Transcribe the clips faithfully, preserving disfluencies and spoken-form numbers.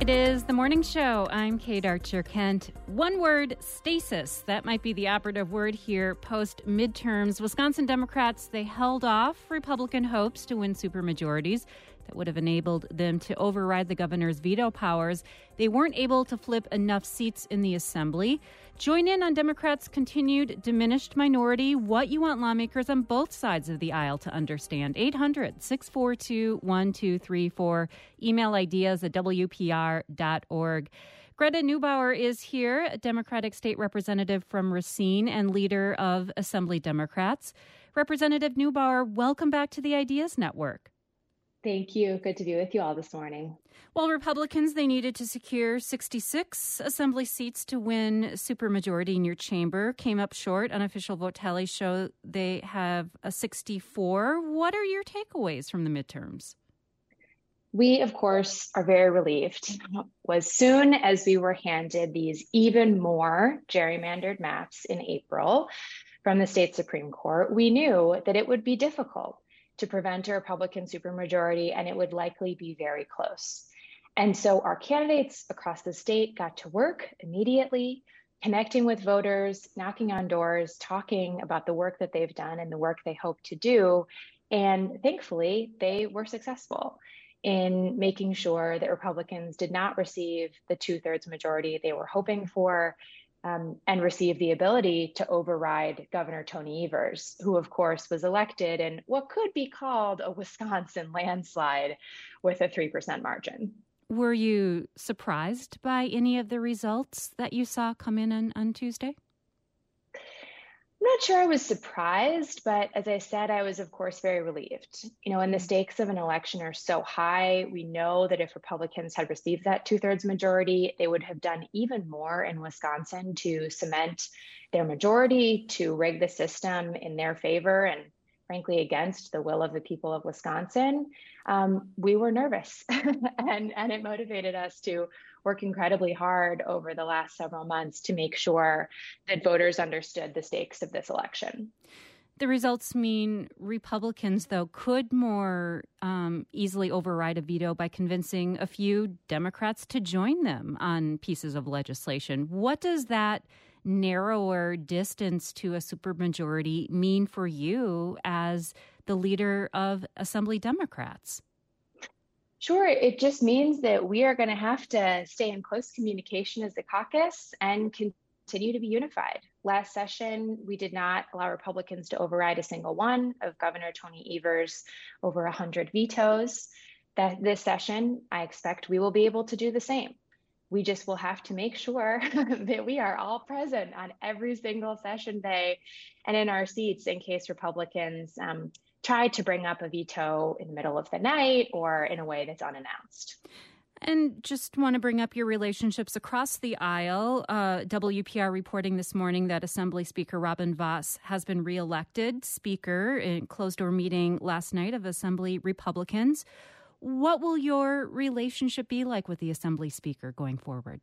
It is the morning show. I'm Kate Archer-Kent. One word, stasis. That might be the operative word here post-midterms. Wisconsin Democrats, they held off Republican hopes to win supermajorities that would have enabled them to override the governor's veto powers. They weren't able to flip enough seats in the assembly. Join in on Democrats' continued diminished minority. What you want lawmakers on both sides of the aisle to understand. eight hundred, six four two, one two three four. Email ideas at W P R dot org. Greta Neubauer is here, a Democratic state representative from Racine and leader of Assembly Democrats. Representative Neubauer, welcome back to the Ideas Network. Thank you. Good to be with you all this morning. Well, Republicans, they needed to secure sixty-six assembly seats to win supermajority in your chamber. Came up short. Unofficial vote tallies show they have a sixty-four. What are your takeaways from the midterms? We, of course, are very relieved. As soon as we were handed these even more gerrymandered maps in April from the state Supreme Court, we knew that it would be difficult to prevent a Republican supermajority, and it would likely be very close. And so our candidates across the state got to work immediately, connecting with voters, knocking on doors, talking about the work that they've done and the work they hope to do. And thankfully, they were successful in making sure that Republicans did not receive the two-thirds majority they were hoping for, Um, and receive the ability to override Governor Tony Evers, who, of course, was elected in what could be called a Wisconsin landslide with a three percent margin. Were you surprised by any of the results that you saw come in on, on Tuesday? I'm not sure I was surprised, but as I said, I was, of course, very relieved. You know, when the stakes of an election are so high, we know that if Republicans had received that two-thirds majority, they would have done even more in Wisconsin to cement their majority, to rig the system in their favor, and frankly, against the will of the people of Wisconsin. Um, we were nervous, and, and it motivated us to work incredibly hard over the last several months to make sure that voters understood the stakes of this election. The results mean Republicans, though, could more um, easily override a veto by convincing a few Democrats to join them on pieces of legislation. What does that narrower distance to a supermajority mean for you as the leader of Assembly Democrats? Sure. It just means that we are going to have to stay in close communication as the caucus and continue to be unified. Last session, we did not allow Republicans to override a single one of Governor Tony Evers' over one hundred vetoes. That this session, I expect we will be able to do the same. We just will have to make sure that we are all present on every single session day and in our seats in case Republicans um, try to bring up a veto in the middle of the night or in a way that's unannounced. And just want to bring up your relationships across the aisle. Uh, W P R reporting this morning that Assembly Speaker Robin Vos has been reelected Speaker in closed-door meeting last night of Assembly Republicans. What will your relationship be like with the Assembly Speaker going forward?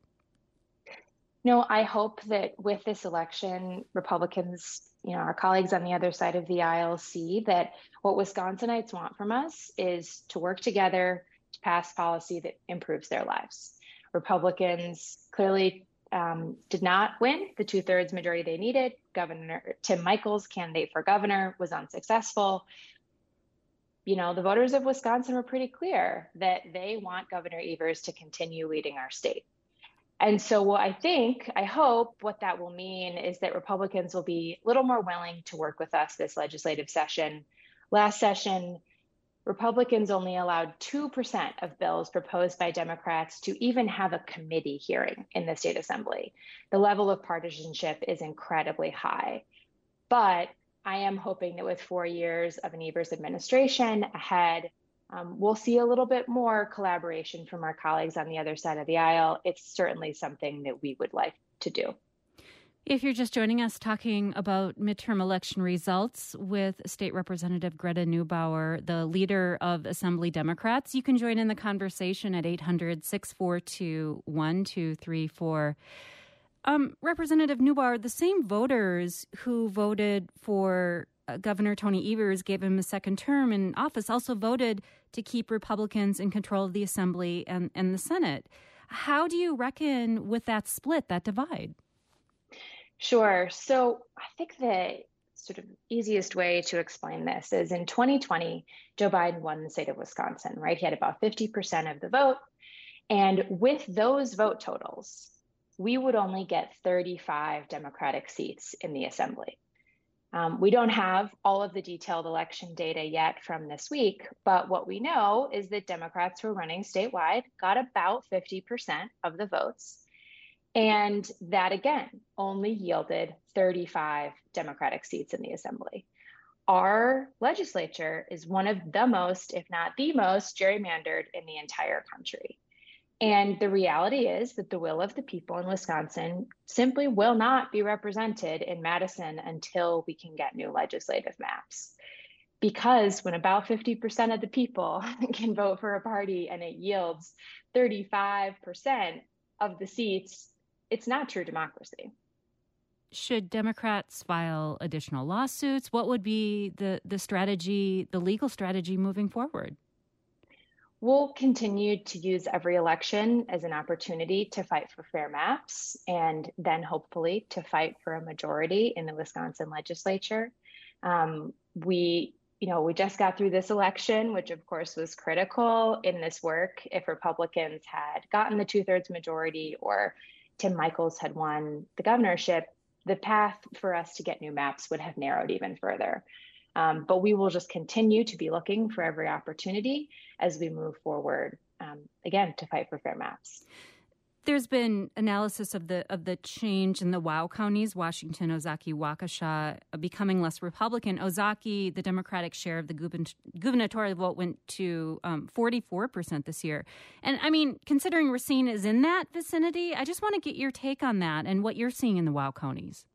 No, I hope that with this election, Republicans, you know, our colleagues on the other side of the aisle see that what Wisconsinites want from us is to work together to pass policy that improves their lives. Republicans clearly um, did not win the two-thirds majority they needed. Governor Tim Michels, candidate for governor, was unsuccessful. You know, the voters of Wisconsin were pretty clear that they want Governor Evers to continue leading our state. And so what I think, I hope what that will mean is that Republicans will be a little more willing to work with us this legislative session. Last session, Republicans only allowed two percent of bills proposed by Democrats to even have a committee hearing in the state assembly. The level of partisanship is incredibly high. But I am hoping that with four years of an Evers administration ahead, um, we'll see a little bit more collaboration from our colleagues on the other side of the aisle. It's certainly something that we would like to do. If you're just joining us, talking about midterm election results with State Representative Greta Neubauer, the leader of Assembly Democrats, you can join in the conversation at eight hundred, six four two, one two three four. Um, Representative Neubauer, the same voters who voted for uh, Governor Tony Evers, gave him a second term in office, also voted to keep Republicans in control of the Assembly and, and the Senate. How do you reckon with that split, that divide? Sure. So I think the sort of easiest way to explain this is in twenty twenty, Joe Biden won the state of Wisconsin, right? He had about fifty percent of the vote. And with those vote totals, we would only get thirty-five Democratic seats in the assembly. Um, we don't have all of the detailed election data yet from this week, but what we know is that Democrats who are running statewide got about fifty percent of the votes. And that, again, only yielded thirty-five Democratic seats in the assembly. Our legislature is one of the most, if not the most, gerrymandered in the entire country. And the reality is that the will of the people in Wisconsin simply will not be represented in Madison until we can get new legislative maps. Because when about fifty percent of the people can vote for a party and it yields thirty-five percent of the seats, it's not true democracy. Should Democrats file additional lawsuits? What would be the, the strategy, the legal strategy moving forward? We'll continue to use every election as an opportunity to fight for fair maps and then hopefully to fight for a majority in the Wisconsin legislature. Um, we, you know, we just got through this election, which of course was critical in this work. If Republicans had gotten the two-thirds majority or Tim Michels had won the governorship, the path for us to get new maps would have narrowed even further. Um, but we will just continue to be looking for every opportunity as we move forward, um, again, to fight for fair maps. There's been analysis of the of the change in the WOW counties, Washington, Ozaukee, Waukesha, becoming less Republican. Ozaukee, the Democratic share of the gubern- gubernatorial vote went to um, forty-four percent this year. And I mean, considering Racine is in that vicinity, I just want to get your take on that and what you're seeing in the WOW counties.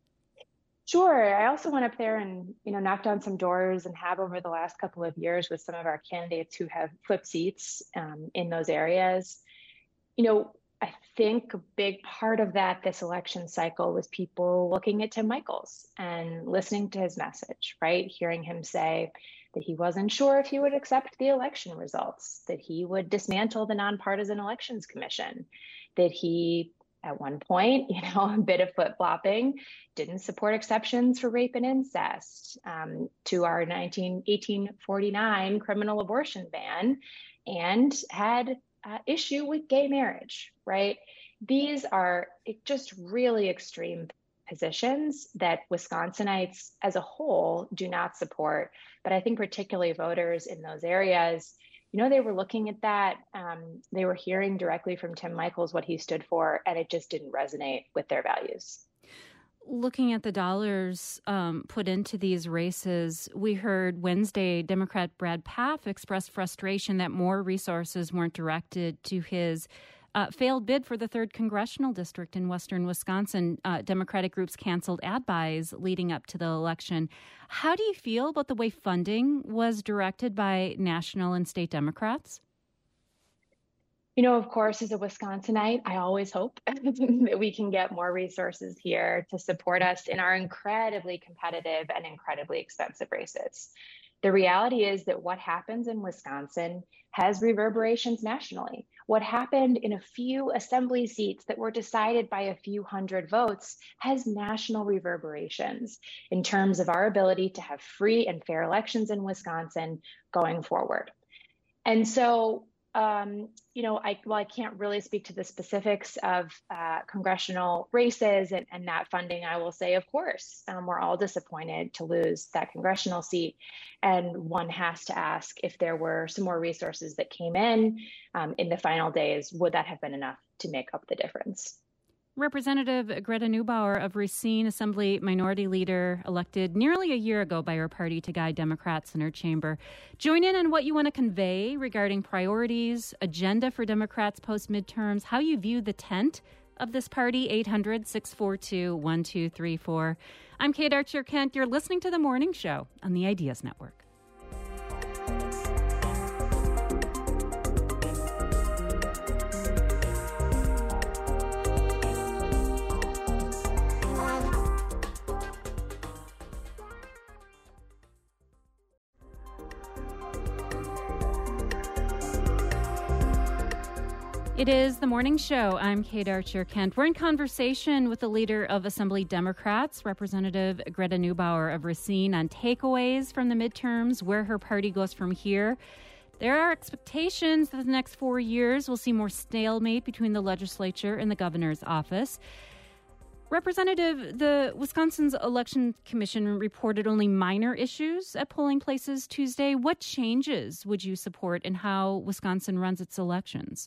Sure. I also went up there and, you know, knocked on some doors and have over the last couple of years with some of our candidates who have flipped seats um, in those areas. You know, I think a big part of that this election cycle was people looking at Tim Michels and listening to his message, right? Hearing him say that he wasn't sure if he would accept the election results, that he would dismantle the Nonpartisan Elections Commission, that he, at one point, you know, a bit of flip-flopping, didn't support exceptions for rape and incest um, to our eighteen forty-nine criminal abortion ban, and had uh, issue with gay marriage, right? These are just really extreme positions that Wisconsinites as a whole do not support. But I think particularly voters in those areas, you know, they were looking at that. Um, they were hearing directly from Tim Michels what he stood for, and it just didn't resonate with their values. Looking at the dollars um, put into these races, we heard Wednesday Democrat Brad Pfaff express frustration that more resources weren't directed to his uh, failed bid for the third congressional district in western Wisconsin. Uh, Democratic groups canceled ad buys leading up to the election. How do you feel about the way funding was directed by national and state Democrats? You know, of course, as a Wisconsinite, I always hope that we can get more resources here to support us in our incredibly competitive and incredibly expensive races. The reality is that what happens in Wisconsin has reverberations nationally. What happened in a few assembly seats that were decided by a few hundred votes has national reverberations in terms of our ability to have free and fair elections in Wisconsin going forward. And so, Um, you know, I, well, I can't really speak to the specifics of uh, congressional races and, and that funding. I will say, of course, um, we're all disappointed to lose that congressional seat. And one has to ask, if there were some more resources that came in um, in the final days, would that have been enough to make up the difference? Representative Greta Neubauer of Racine, Assembly Minority Leader, elected nearly a year ago by her party to guide Democrats in her chamber. Join in on what you want to convey regarding priorities, agenda for Democrats post-midterms, how you view the tent of this party, eight hundred, six four two, one two three four. I'm Kate Archer-Kent. You're listening to The Morning Show on the Ideas Network. It is the morning show. I'm Kate Archer Kent. We're in conversation with the leader of Assembly Democrats, Representative Greta Neubauer of Racine, on takeaways from the midterms, where her party goes from here. There are expectations that the next four years will see more stalemate between the legislature and the governor's office. Representative, the Wisconsin's Election Commission reported only minor issues at polling places Tuesday. What changes would you support in how Wisconsin runs its elections?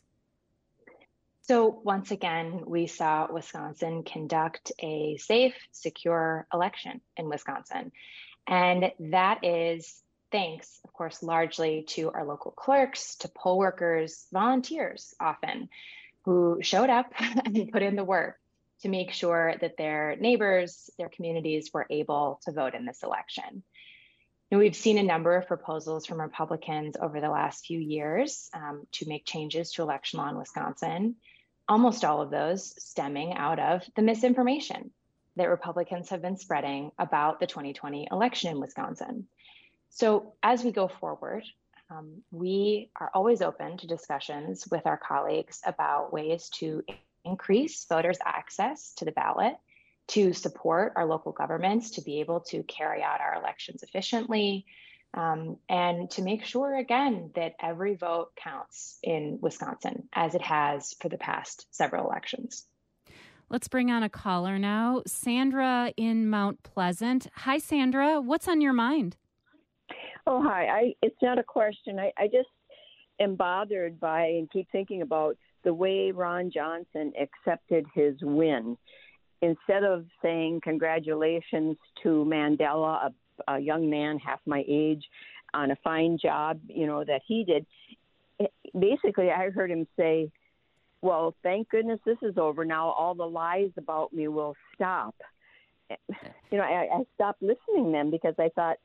So once again, we saw Wisconsin conduct a safe, secure election in Wisconsin. And that is thanks, of course, largely to our local clerks, to poll workers, volunteers often, who showed up and put in the work to make sure that their neighbors, their communities were able to vote in this election. Now, we've seen a number of proposals from Republicans over the last few years um, to make changes to election law in Wisconsin. Almost all of those stemming out of the misinformation that Republicans have been spreading about the twenty twenty election in Wisconsin. So as we go forward, um, we are always open to discussions with our colleagues about ways to increase voters' access to the ballot, to support our local governments to be able to carry out our elections efficiently, Um, and to make sure, again, that every vote counts in Wisconsin, as it has for the past several elections. Let's bring on a caller now. Sandra in Mount Pleasant. Hi, Sandra. What's on your mind? Oh, hi. I, it's not a question. I, I just am bothered by and keep thinking about the way Ron Johnson accepted his win. Instead of saying congratulations to Mandela, a a young man half my age, on a fine job, you know, that he did. Basically, I heard him say, well, thank goodness this is over. Now all the lies about me will stop. You know, I, I stopped listening then because I thought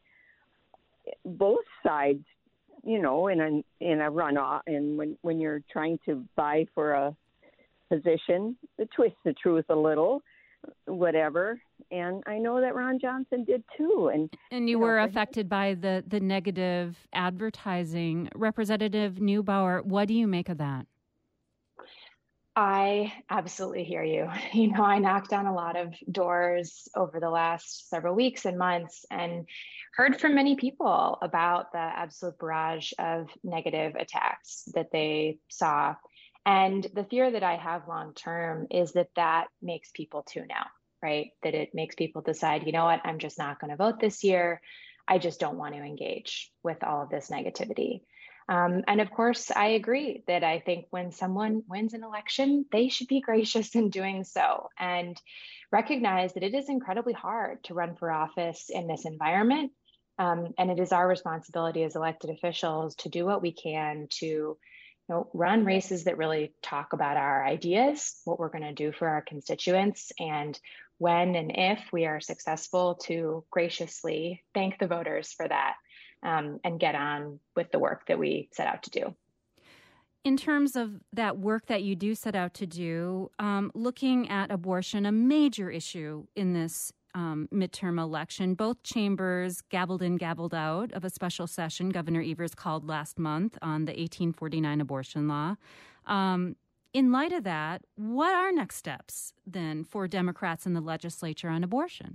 both sides, you know, in a, in a runoff, and when, when you're trying to vie for a position, to twist the truth a little, whatever. And I know that Ron Johnson did too. And and you, you were know, affected by the, the negative advertising. Representative Neubauer, what do you make of that? I absolutely hear you. You know, I knocked on a lot of doors over the last several weeks and months and heard from many people about the absolute barrage of negative attacks that they saw. And the fear that I have long term is that that makes people tune out, right? That it makes people decide, you know what, I'm just not going to vote this year. I just don't want to engage with all of this negativity. Um, and of course, I agree that I think when someone wins an election, they should be gracious in doing so and recognize that it is incredibly hard to run for office in this environment. Um, and it is our responsibility as elected officials to do what we can to You know, run races that really talk about our ideas, what we're going to do for our constituents, and when and if we are successful, to graciously thank the voters for that um, and get on with the work that we set out to do. In terms of that work that you do set out to do, um, looking at abortion, a major issue in this Um, midterm election. Both chambers gavelled in, gavelled out of a special session Governor Evers called last month on the eighteen forty-nine abortion law. Um, in light of that, what are next steps then for Democrats in the legislature on abortion?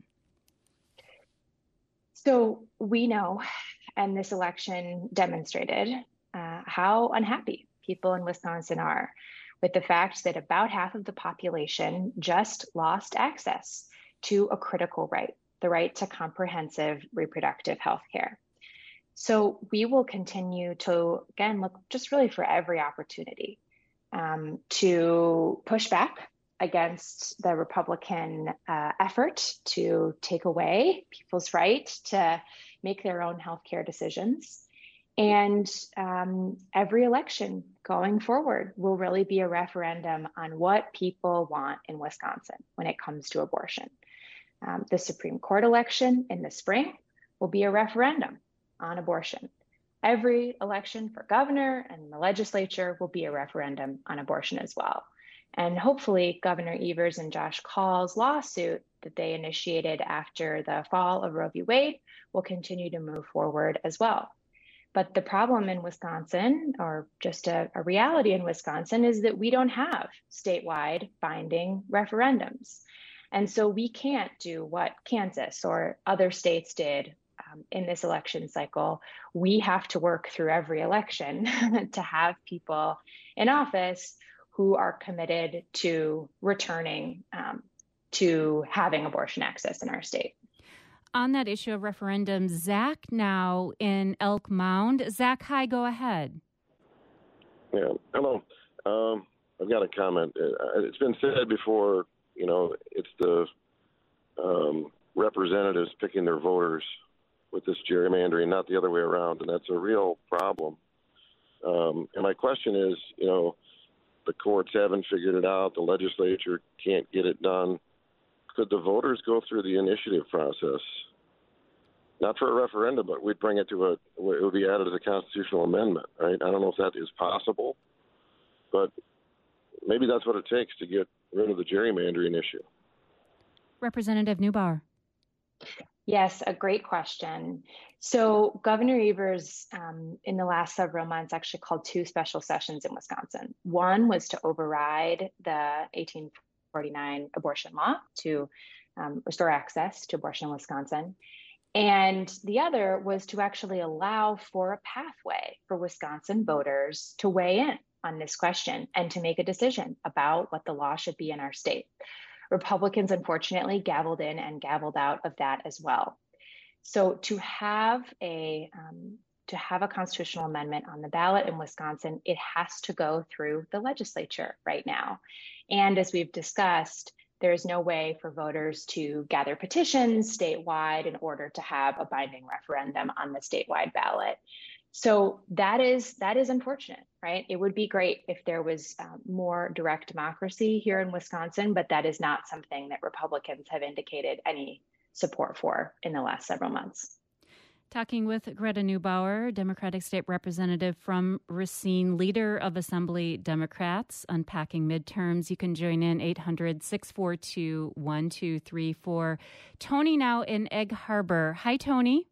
So we know, and this election demonstrated, uh, how unhappy people in Wisconsin are with the fact that about half of the population just lost access to a critical right, the right to comprehensive reproductive health care. So we will continue to, again, look just really for every opportunity um, to push back against the Republican uh, effort to take away people's right to make their own healthcare decisions. And um, every election going forward will really be a referendum on what people want in Wisconsin when it comes to abortion. Um, the Supreme Court election in the spring will be a referendum on abortion. Every election for governor and the legislature will be a referendum on abortion as well. And hopefully Governor Evers and Josh Kaul's lawsuit that they initiated after the fall of Roe v. Wade will continue to move forward as well. But the problem in Wisconsin, or just a, a reality in Wisconsin, is that we don't have statewide binding referendums. And so we can't do what Kansas or other states did um, in this election cycle. We have to work through every election to have people in office who are committed to returning um, to having abortion access in our state. On that issue of referendums, Zach now in Elk Mound. Zach, hi, go ahead. Yeah, hello. Um, I've got a comment. It's been said before, you know, it's the um, representatives picking their voters with this gerrymandering, not the other way around, and that's a real problem. Um, and my question is, you know, the courts haven't figured it out. The legislature can't get it done. Could the voters go through the initiative process? Not for a referendum, but we'd bring it to a, it would be added as a constitutional amendment, right? I don't know if that is possible, but maybe that's what it takes to get rid of the gerrymandering issue. Representative Neubauer. Yes, a great question. So Governor Evers, um, in the last several months, actually called two special sessions in Wisconsin. One was to override the eighteen forty-nine abortion law to um, restore access to abortion in Wisconsin. And the other was to actually allow for a pathway for Wisconsin voters to weigh in on this question and to make a decision about what the law should be in our state. Republicans, unfortunately, gavelled in and gavelled out of that as well. So to have a um, to have a constitutional amendment on the ballot in Wisconsin, it has to go through the legislature right now. And as we've discussed, there is no way for voters to gather petitions statewide in order to have a binding referendum on the statewide ballot. So that is that is unfortunate, right? It would be great if there was um, more direct democracy here in Wisconsin, but that is not something that Republicans have indicated any support for in the last several months. Talking with Greta Neubauer, Democratic State Representative from Racine, leader of Assembly Democrats, unpacking midterms. You can join in eight hundred, six four two, one two three four. Tony now in Egg Harbor. Hi, Tony.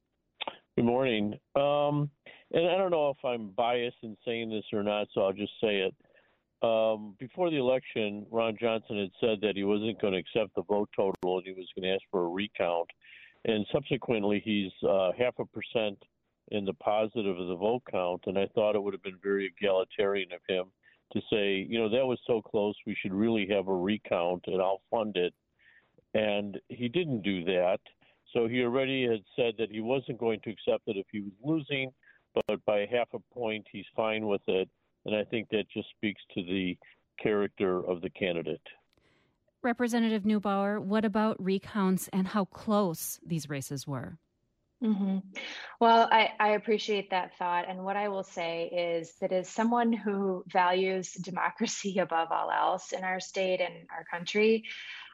Good morning. Um, and I don't know if I'm biased in saying this or not, so I'll just say it. Um, before the election, Ron Johnson had said that he wasn't going to accept the vote total and he was going to ask for a recount. And subsequently, he's uh, half a percent in the positive of the vote count. And I thought it would have been very egalitarian of him to say, you know, that was so close, we should really have a recount and I'll fund it. And he didn't do that. So he already had said that he wasn't going to accept it if he was losing, but by half a point, he's fine with it. And I think that just speaks to the character of the candidate. Representative Neubauer, what about recounts and how close these races were? Mm-hmm. Well, I, I appreciate that thought. And what I will say is that as someone who values democracy above all else in our state and our country,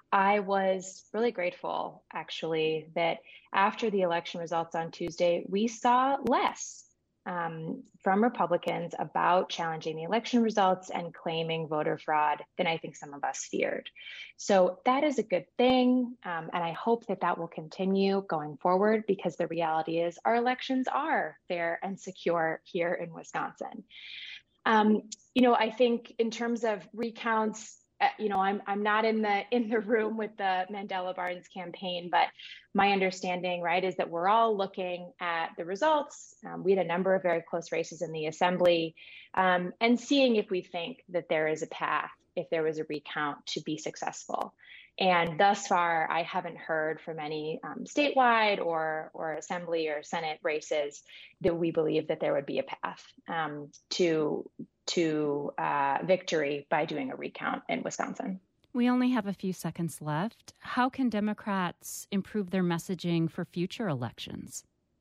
I was really grateful, actually, that after the election results on Tuesday, we saw less um, from Republicans about challenging the election results and claiming voter fraud than I think some of us feared. So that is a good thing. Um, and I hope that that will continue going forward, because the reality is our elections are fair and secure here in Wisconsin. Um, you know, I think in terms of recounts, Uh, you know, I'm I'm not in the in the room with the Mandela Barnes campaign, but my understanding, right, is that we're all looking at the results. Um, we had a number of very close races in the assembly, um, and seeing if we think that there is a path, if there was a recount, to be successful. And thus far, I haven't heard from any um, statewide or or assembly or Senate races that we believe that there would be a path um, to. to uh, victory by doing a recount in Wisconsin. We only have a few seconds left. How can Democrats improve their messaging for future elections?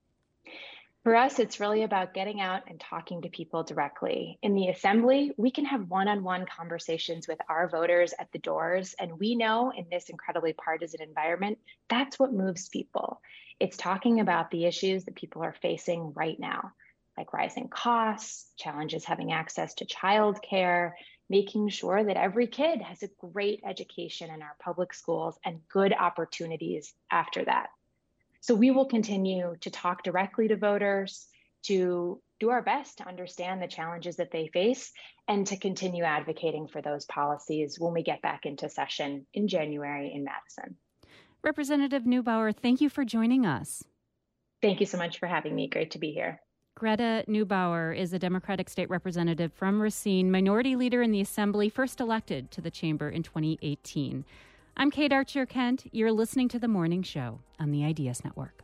For us, it's really about getting out and talking to people directly. In the assembly, we can have one-on-one conversations with our voters at the doors. And we know in this incredibly partisan environment, that's what moves people. It's talking about the issues that people are facing right now, like rising costs, challenges having access to childcare, making sure that every kid has a great education in our public schools and good opportunities after that. So we will continue to talk directly to voters, to do our best to understand the challenges that they face and to continue advocating for those policies when we get back into session in January in Madison. Representative Neubauer, thank you for joining us. Thank you so much for having me. Great to be here. Greta Neubauer is a Democratic state representative from Racine, minority leader in the Assembly, first elected to the chamber in twenty eighteen. I'm Kate Archer-Kent. You're listening to The Morning Show on the Ideas Network.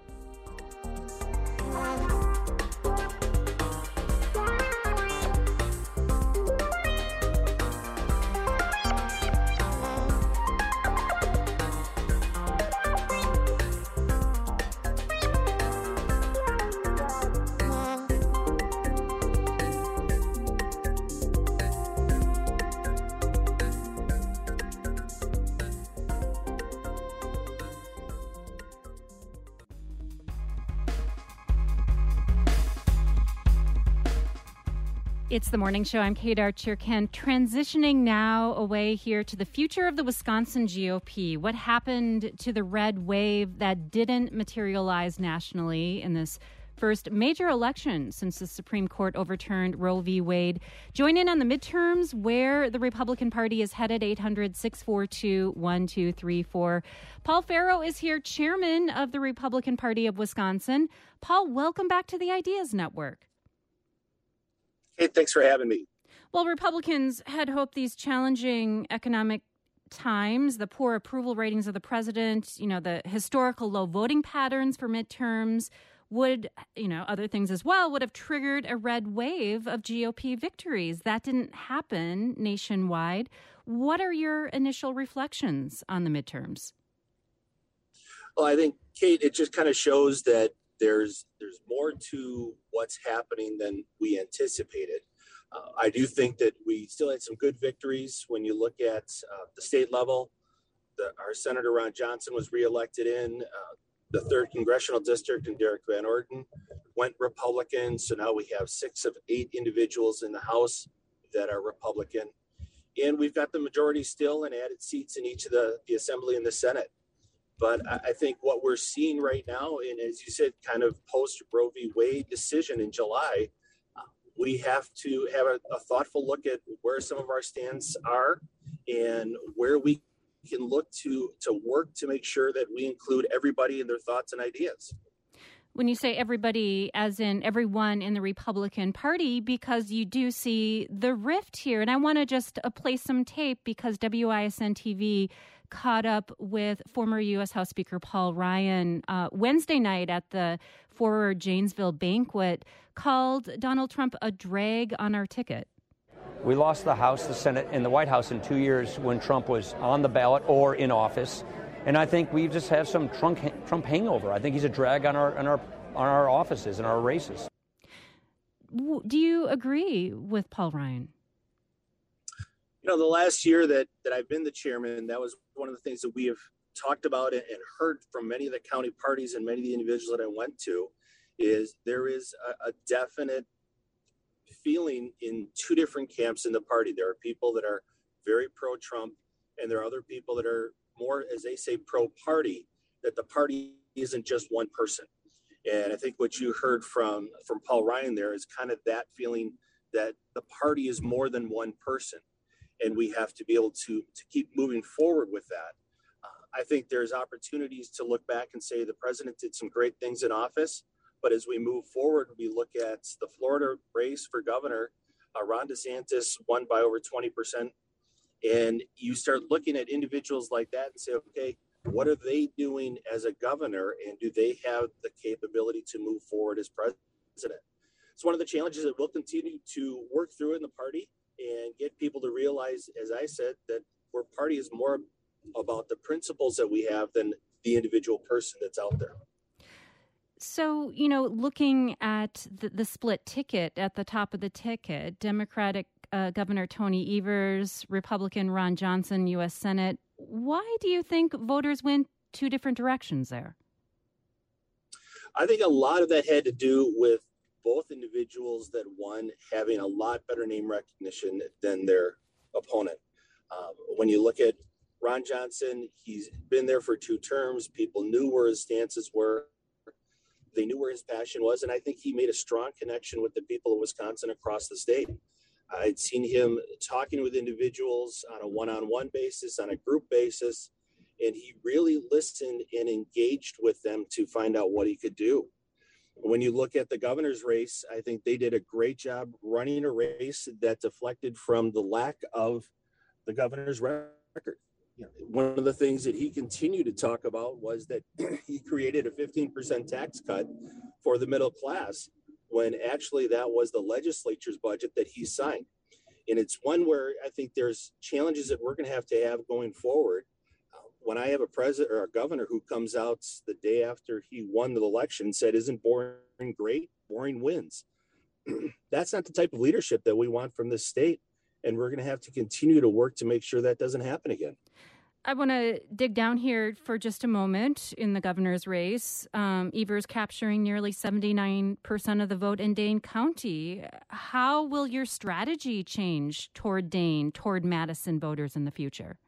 It's The Morning Show. I'm Kate Archer-Kent. Transitioning now away here to the future of the Wisconsin G O P. What happened to the red wave that didn't materialize nationally in this first major election since the Supreme Court overturned Roe v. Wade? Join in on the midterms, where the Republican Party is headed. Eight hundred, six four two, one two three four. Paul Farrow is here, chairman of the Republican Party of Wisconsin. Paul, welcome back to the Ideas Network. Hey, thanks for having me. Well, Republicans had hoped these challenging economic times, the poor approval ratings of the president, you know, the historical low voting patterns for midterms would, you know, other things as well, would have triggered a red wave of G O P victories. That didn't happen nationwide. What are your initial reflections on the midterms? Well, I think, Kate, it just kind of shows that There's there's more to what's happening than we anticipated. Uh, I do think that we still had some good victories when you look at uh, the state level. The, our Senator Ron Johnson was reelected in uh, the third congressional district, and Derek Van Orden went Republican. So now we have six of eight individuals in the House that are Republican. And we've got the majority still and added seats in each of the, the Assembly and the Senate. But I think what we're seeing right now, and as you said, kind of post Roe v. Wade decision in July, uh, we have to have a, a thoughtful look at where some of our stands are and where we can look to to work to make sure that we include everybody in their thoughts and ideas. When you say everybody, as in everyone in the Republican Party, because you do see the rift here. And I want to just uh, play some tape because W I S N T V caught up with former U S House Speaker Paul Ryan uh, Wednesday night at the Forward Janesville banquet, called Donald Trump a drag on our ticket. We lost the House, the Senate, and the White House in two years when Trump was on the ballot or in office. And I think we just have some Trump, Trump hangover. I think he's a drag on our, on our, on our offices and our races. Do you agree with Paul Ryan? You know, the last year that, that I've been the chairman, that was one of the things that we have talked about and heard from many of the county parties and many of the individuals that I went to, is there is a, a definite feeling in two different camps in the party. There are people that are very pro-Trump, and there are other people that are more, as they say, pro-party, that the party isn't just one person. And I think what you heard from, from Paul Ryan there is kind of that feeling that the party is more than one person. And we have to be able to, to keep moving forward with that. Uh, I think there's opportunities to look back and say the president did some great things in office. But as we move forward, we look at the Florida race for governor. Uh, Ron DeSantis won by over twenty percent. And you start looking at individuals like that and say, okay, what are they doing as a governor? And do they have the capability to move forward as president? It's one of the challenges that we'll continue to work through in the party and get people to realize, as I said, that our party is more about the principles that we have than the individual person that's out there. So, you know, looking at the, the split ticket at the top of the ticket, Democratic uh, Governor Tony Evers, Republican Ron Johnson, U S Senate, why do you think voters went two different directions there? I think a lot of that had to do with both individuals that won having a lot better name recognition than their opponent. Um, when you look at Ron Johnson, he's been there for two terms. People knew where his stances were. They knew where his passion was, and I think he made a strong connection with the people of Wisconsin across the state. I'd seen him talking with individuals on a one-on-one basis, on a group basis, and he really listened and engaged with them to find out what he could do. When you look at the governor's race, I think they did a great job running a race that deflected from the lack of the governor's record. You know, one of the things that he continued to talk about was that he created a fifteen percent tax cut for the middle class, when actually that was the legislature's budget that he signed. And it's one where I think there's challenges that we're going to have to have going forward. Uh, when I have a president or a governor who comes out the day after he won the election and said, "Isn't boring great? Boring wins." That's not the type of leadership that we want from this state. And we're going to have to continue to work to make sure that doesn't happen again. I want to dig down here for just a moment in the governor's race. Um, Evers capturing nearly seventy-nine percent of the vote in Dane County. How will your strategy change toward Dane, toward Madison voters in the future?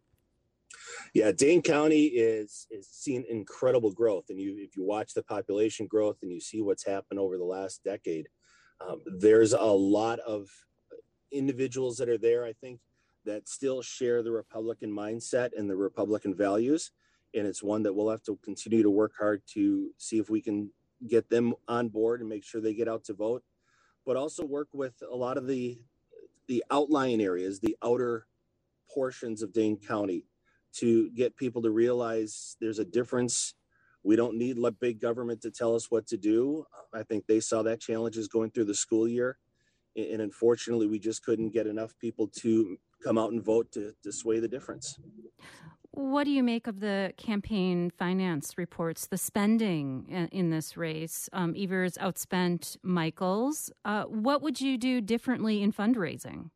Yeah, Dane County is is seeing incredible growth. And you, if you watch the population growth and you see what's happened over the last decade, um, there's a lot of individuals that are there, I think, that still share the Republican mindset and the Republican values. And it's one that we'll have to continue to work hard to see if we can get them on board and make sure they get out to vote, but also work with a lot of the the outlying areas, the outer portions of Dane County, to get people to realize there's a difference. We don't need big government to tell us what to do. I think they saw that challenges going through the school year. And unfortunately, we just couldn't get enough people to come out and vote to, to sway the difference. What do you make of the campaign finance reports, the spending in, in this race? Um, Evers outspent Michaels. Uh, what would you do differently in fundraising?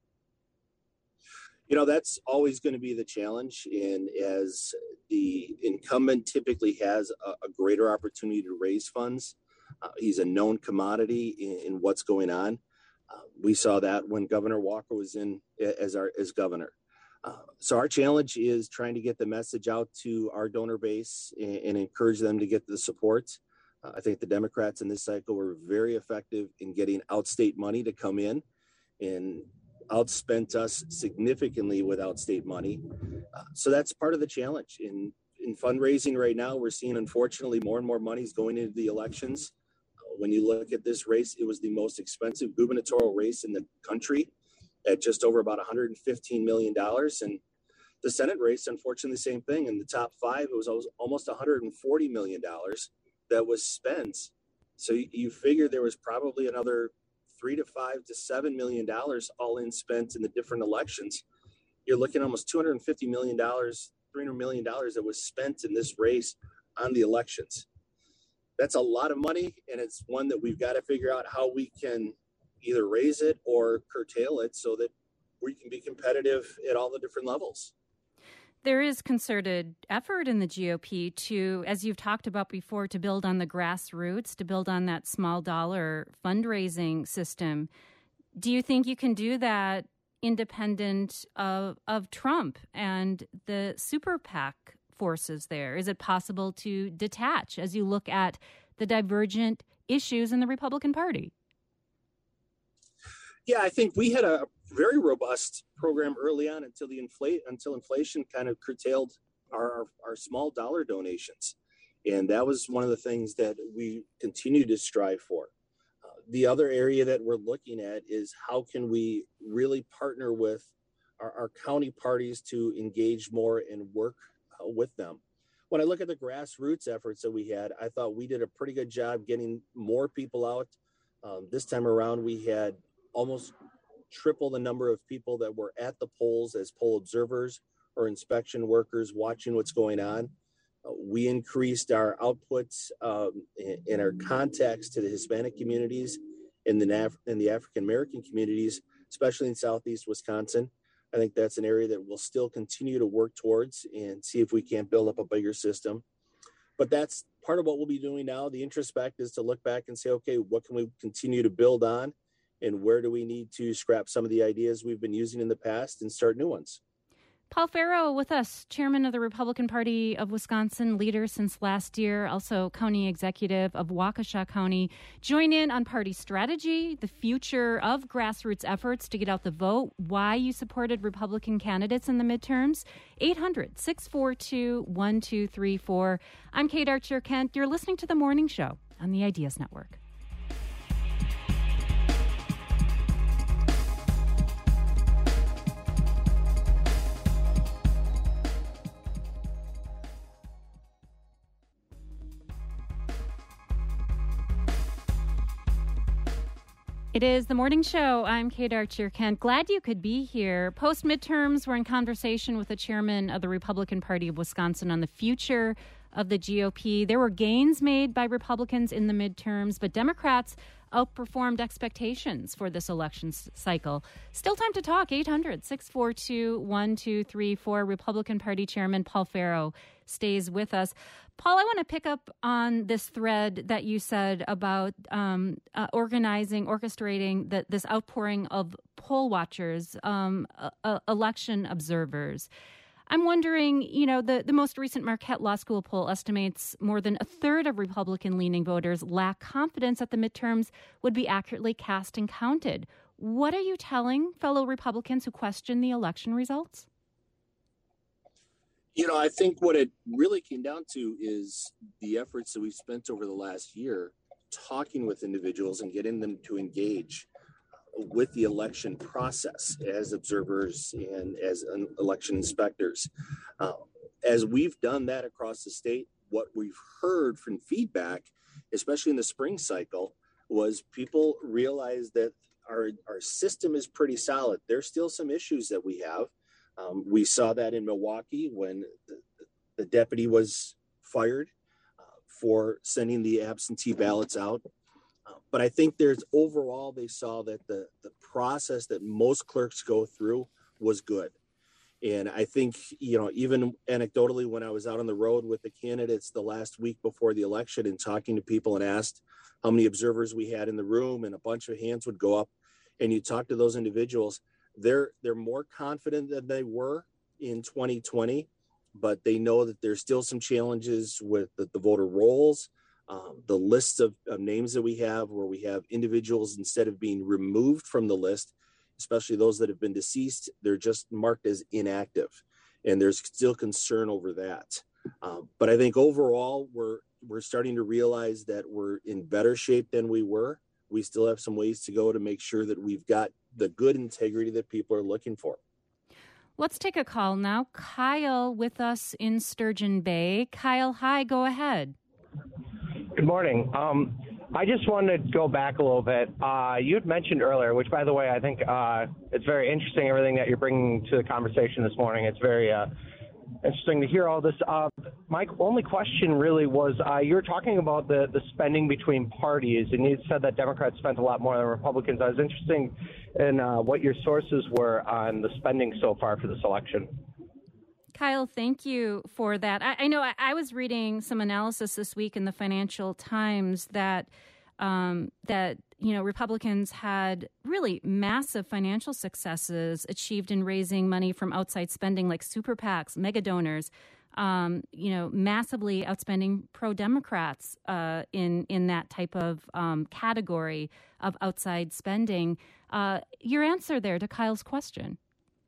You know, that's always going to be the challenge. And as the incumbent typically has a, a greater opportunity to raise funds, uh, he's a known commodity in, in what's going on. Uh, we saw that when Governor Walker was in as our as governor. Uh, so our challenge is trying to get the message out to our donor base and, and encourage them to get the support. Uh, I think the Democrats in this cycle were very effective in getting outstate money to come in and outspent us significantly with outstate money. Uh, so that's part of the challenge. In, in fundraising right now, we're seeing, unfortunately, more and more money is going into the elections. When you look at this race, it was the most expensive gubernatorial race in the country at just over about one hundred fifteen million dollars. And the Senate race, unfortunately, the same thing. In the top five, it was almost one hundred forty million dollars that was spent. So you, you figure there was probably another three to five to seven million dollars all in spent in the different elections. You're looking at almost two hundred fifty million dollars, three hundred million dollars that was spent in this race on the elections. That's a lot of money, and it's one that we've got to figure out how we can either raise it or curtail it so that we can be competitive at all the different levels. There is concerted effort in the G O P to, as you've talked about before, to build on the grassroots, to build on that small dollar fundraising system. Do you think you can do that independent of, of Trump and the super PAC forces there? Is it possible to detach as you look at the divergent issues in the Republican Party? Yeah, I think we had a very robust program early on until the inflate until inflation kind of curtailed our, our, our small dollar donations. And that was one of the things that we continue to strive for. Uh, the other area that we're looking at is how can we really partner with our, our county parties to engage more and work uh, with them. When I look at the grassroots efforts that we had, I thought we did a pretty good job getting more people out. Um, this time around, we had almost triple the number of people that were at the polls as poll observers or inspection workers watching what's going on. Uh, we increased our outputs um, and, and our contacts to the Hispanic communities and the, Af- and the African American communities, especially in Southeast Wisconsin. I think that's an area that we'll still continue to work towards and see if we can't build up a bigger system. But that's part of what we'll be doing now. The introspect is to look back and say, okay, what can we continue to build on? And where do we need to scrap some of the ideas we've been using in the past and start new ones? Paul Farrow with us, chairman of the Republican Party of Wisconsin, leader since last year, also county executive of Waukesha County. Join in on party strategy, the future of grassroots efforts to get out the vote, why you supported Republican candidates in the midterms. eight hundred, six four two, one two three four. I'm Kate Archer-Kent. You're listening to The Morning Show on the Ideas Network. It is The Morning Show. I'm Kate Archer-Kent. Glad you could be here. Post midterms, we're in conversation with the chairman of the Republican Party of Wisconsin on the future of the G O P. There were gains made by Republicans in the midterms, but Democrats outperformed expectations for this election s- cycle. Still time to talk. eight hundred, six four two, one two three four. Republican Party Chairman Paul Farrow stays with us. Paul, I want to pick up on this thread that you said about um, uh, organizing, orchestrating the, this outpouring of poll watchers, um, uh, uh, election observers. I'm wondering, you know, the, the most recent Marquette Law School poll estimates more than a third of Republican-leaning voters lack confidence that the midterms would be accurately cast and counted. What are you telling fellow Republicans who question the election results? You know, I think what it really came down to is the efforts that we've spent over the last year talking with individuals and getting them to engage with the election process as observers and as election inspectors. Uh, as we've done that across the state, what we've heard from feedback, especially in the spring cycle, was people realize that our, our system is pretty solid. There's still some issues that we have. Um, we saw that in Milwaukee when the, the deputy was fired uh, for sending the absentee ballots out. Uh, but I think there's overall, they saw that the, the process that most clerks go through was good. And I think, you know, even anecdotally, when I was out on the road with the candidates the last week before the election and talking to people and asked how many observers we had in the room, and a bunch of hands would go up, and you talk to those individuals, they're they're more confident than they were in twenty twenty, but they know that there's still some challenges with the, the voter rolls, um, the lists of, of names that we have, where we have individuals, instead of being removed from the list, especially those that have been deceased, they're just marked as inactive, and there's still concern over that. Um, but I think overall, we're we're starting to realize that we're in better shape than we were. We still have some ways to go to make sure that we've got the good integrity that people are looking for. Let's take a call now. Kyle with us in Sturgeon Bay. Kyle, hi, go ahead. Good morning. Um, I just wanted to go back a little bit. Uh, you had mentioned earlier, which, by the way, I think uh, it's very interesting, everything that you're bringing to the conversation this morning. It's very uh, interesting to hear all this. Uh, my only question really was, uh, you were talking about the, the spending between parties, and you said that Democrats spent a lot more than Republicans. I was interested in uh, what your sources were on the spending so far for this election. Kyle, thank you for that. I, I know I, I was reading some analysis this week in the Financial Times that um, that you know Republicans had really massive financial successes achieved in raising money from outside spending, like super PACs, mega donors. Um, you know, massively outspending pro-Democrats uh, in in that type of um, category of outside spending. Uh, your answer there to Kyle's question.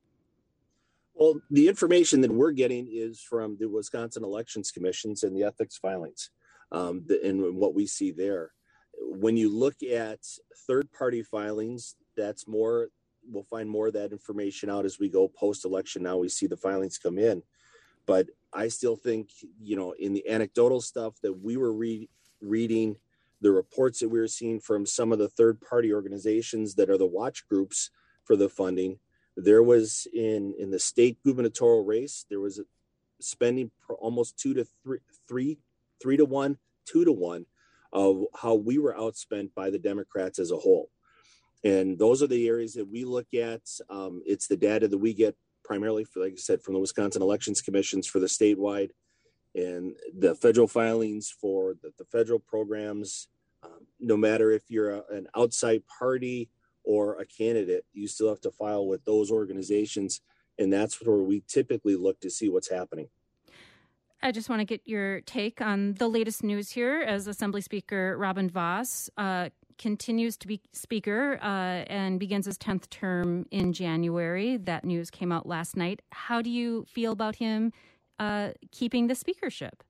Well, the information that we're getting is from the Wisconsin Elections Commissions and the ethics filings, um, the, and what we see there. When you look at third-party filings, that's more, we'll find more of that information out as we go post-election. Now we see the filings come in. But I still think, you know, in the anecdotal stuff that we were re- reading, the reports that we were seeing from some of the third-party organizations that are the watch groups for the funding, there was in, in the state gubernatorial race, there was a spending almost two to three, three, three to one, two to one of how we were outspent by the Democrats as a whole. And those are the areas that we look at. Um, it's the data that we get primarily, for, like I said, from the Wisconsin Elections Commissions for the statewide, and the federal filings for the, the federal programs. Um, no matter if you're a, an outside party or a candidate, you still have to file with those organizations. And that's where we typically look to see what's happening. I just want to get your take on the latest news here as Assembly Speaker Robin Vos uh, continues to be Speaker uh, and begins his tenth term in January. That news came out last night. How do you feel about him uh, keeping the speakership?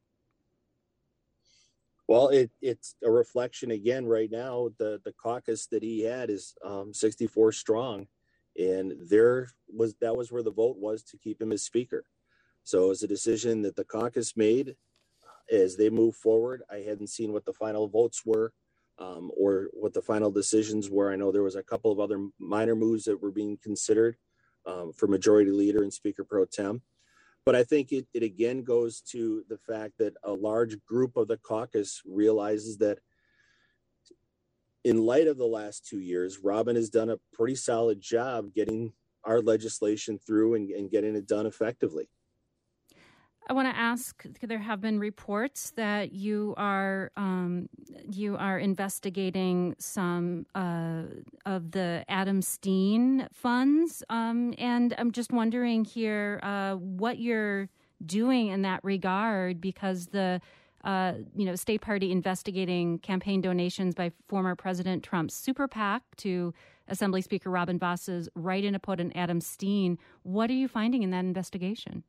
Well, it, it's a reflection again right now. The the caucus that he had is um, sixty-four strong, and there was that was where the vote was to keep him as speaker. So it was a decision that the caucus made as they move forward. I hadn't seen what the final votes were um, or what the final decisions were. I know there was a couple of other minor moves that were being considered um, for majority leader and speaker pro tem. But I think it, it again goes to the fact that a large group of the caucus realizes that in light of the last two years, Robin has done a pretty solid job getting our legislation through and, and getting it done effectively. I want to ask, there have been reports that you are um, you are investigating some uh, of the Adam Steen funds, um, and I'm just wondering here uh, what you're doing in that regard, because the uh, you know state party investigating campaign donations by former President Trump's super PAC to Assembly Speaker Robin Vos's write-in opponent Adam Steen. What are you finding in that investigation?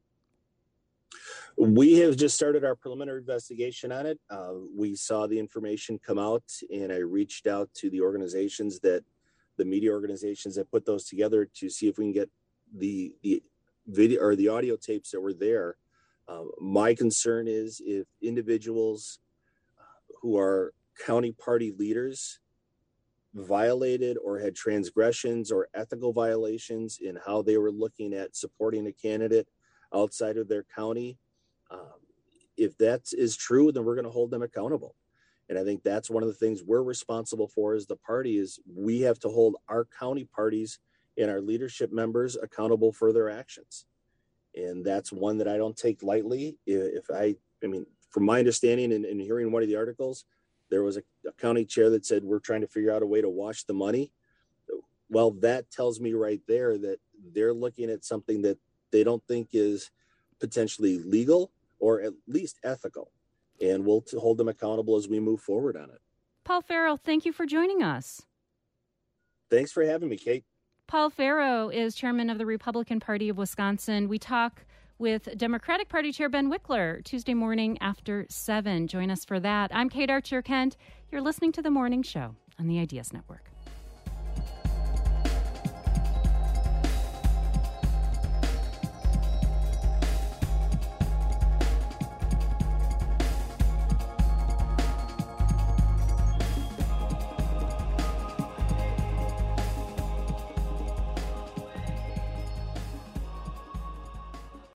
We have just started our preliminary investigation on it. Uh, we saw the information come out, and I reached out to the organizations that, the media organizations that put those together to see if we can get the the video or the audio tapes that were there. Um, my concern is if individuals who are county party leaders violated or had transgressions or ethical violations in how they were looking at supporting a candidate outside of their county. Um, if that is true, then we're going to hold them accountable. And I think that's one of the things we're responsible for as the party is we have to hold our county parties and our leadership members accountable for their actions. And that's one that I don't take lightly. If I, I mean, from my understanding and, and hearing one of the articles, there was a, a county chair that said, we're trying to figure out a way to wash the money. Well, that tells me right there that they're looking at something that they don't think is potentially legal or at least ethical. And we'll t- hold them accountable as we move forward on it. Paul Farrow, thank you for joining us. Thanks for having me, Kate. Paul Farrow is chairman of the Republican Party of Wisconsin. We talk with Democratic Party Chair Ben Wickler Tuesday morning after seven. Join us for that. I'm Kate Archer Kent. You're listening to The Morning Show on the Ideas Network.